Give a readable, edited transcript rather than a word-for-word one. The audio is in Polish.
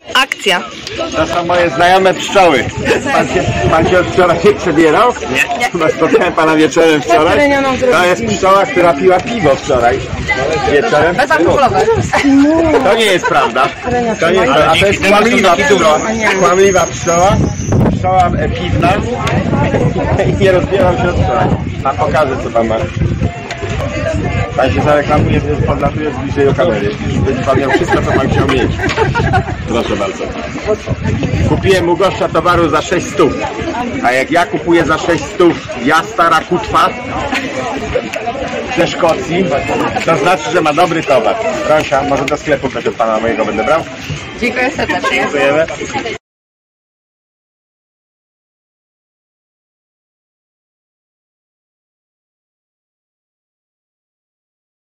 Akcja. To są moje znajome pszczoły. Pan się od wczoraj nie przebierał? Nie. Chyba spotkałem pana wieczorem wczoraj. To jest pszczoła, która piła piwo wczoraj wieczorem. Bezalkoholowe. To nie jest prawda. To nie jest prawda. A to jest kłamliwa pszczoła. Pszczoła piwna. I nie rozbieram się od wczoraj. A pokażę, co pan ma. Pan się zareklamuje, że podlatuje bliżej do kamery. Będzie pan miał wszystko, co pan chciał mieć. Proszę bardzo. Kupiłem mu gościa towaru za 600. A jak ja kupuję za 600, ja stara kutwa ze Szkocji, to znaczy, że ma dobry towar. Proszę, może do sklepu też od pana mojego będę brał? Dziękuję serdecznie. Dziękujemy.